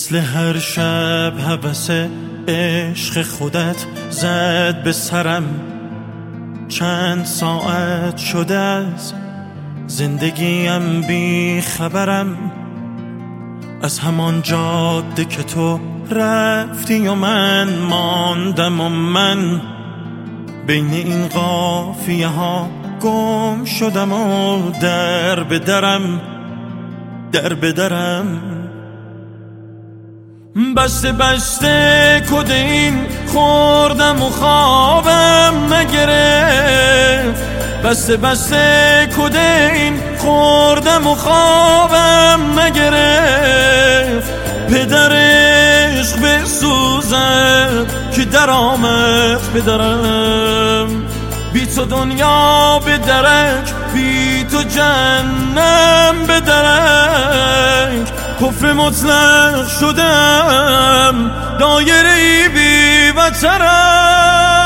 مثل هر شب هوس عشق خودت زد به سرم. چند ساعت شده از زندگیم بی خبرم، از همان جاده که تو رفتی و من ماندم و من بین این قافیه ها گم شدم و در به درم بسته بسته کد این خوردم و خوابم نگرفت. بسته بسته کد این خوردم و خوابم نگرفت. پدر عشق بسوزد که در آمد پدرم. بی تو دنیا به درک، بی تو جهنم به درک. کفر مطلق شدم، دایره بی وترم.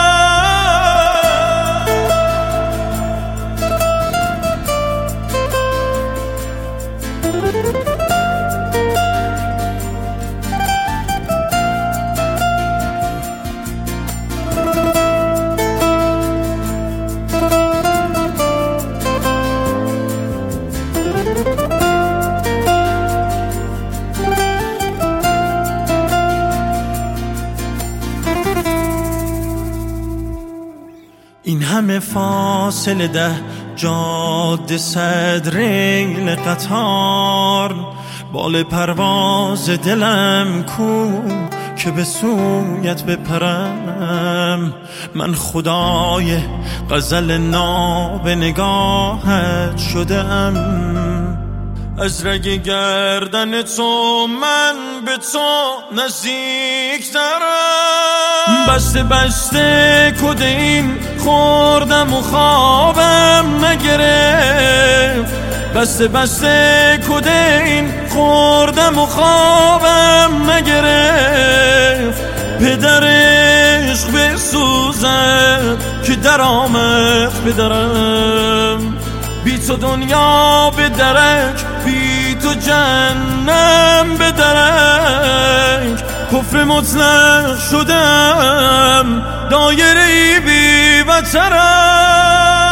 این همه فاصله 10 جاده 100 ریل قطار. بال پرواز دلم کو که به سویت بپرم. من خدای غزل ناب نگاهت شدم. از رگ گردن تو من به تو نزدیکترم. بسته بسته کد این خوردم و خوابم نگرفت. بسته بسته کد این خوردم و خوابم نگرفت. پدر عشق بسوزد که در آمد پدرم. بی تو دنیا به درک، بی تو جهنم به درک. کفر مطلق شدم، دایره بی وترم.